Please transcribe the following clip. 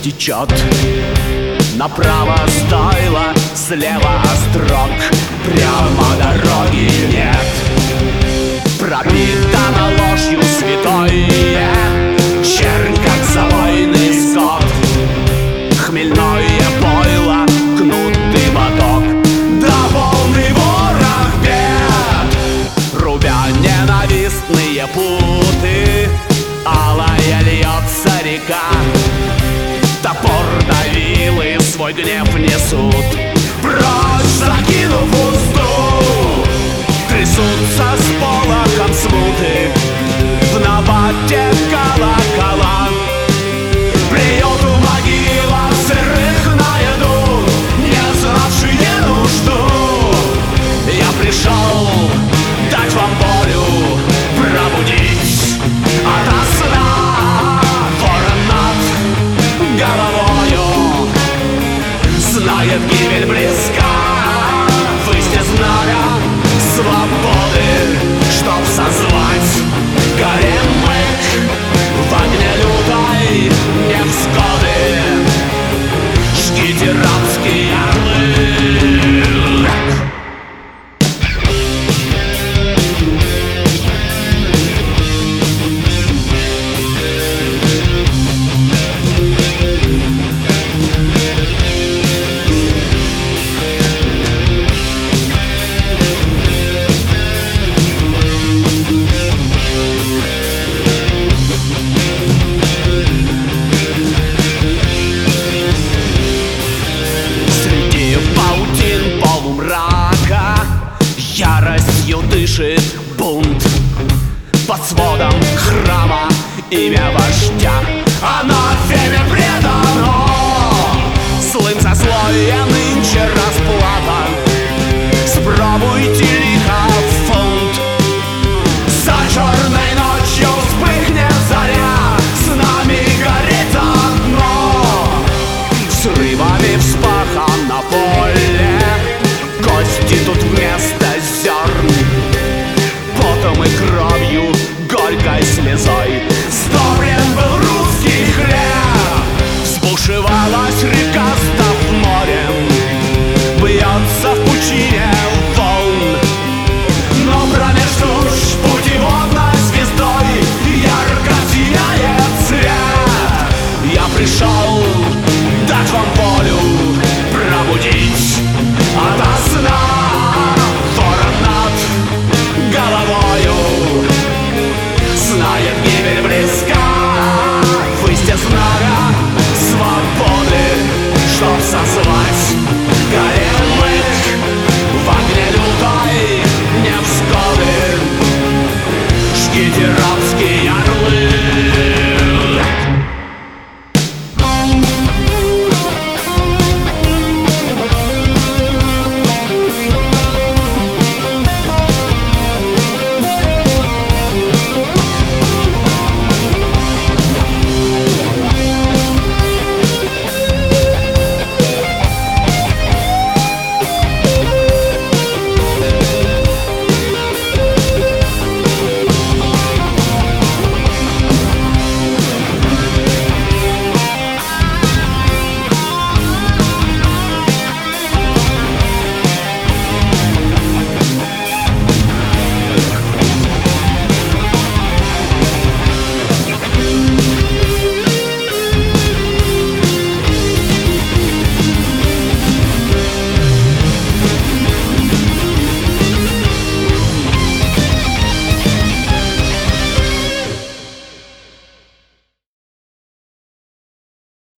течет. Направо стойло, слева острог, прямо дороги нет. Пропитано ложью святое, чернь, как завойный скот. Хмельное пойло, кнутый боток, да полный ворох бед. Рубя ненавистные путы, алая льется река. Топор да вилы свой гнев несут, прочь закинув узду. Трясутся с полохом смуты в набате колокола. Приюту могила сырых на еду, не знавшие нужду. Я пришел дать вам волю, пробудить ото сна. Ворон над головою знает, гибель близка. Выйти знамя свободы, чтоб созвать гарем мы в огне лютой невзгоды. Жгите рабские орлы. Яростью дышит бунт под сводом храма, имя вождя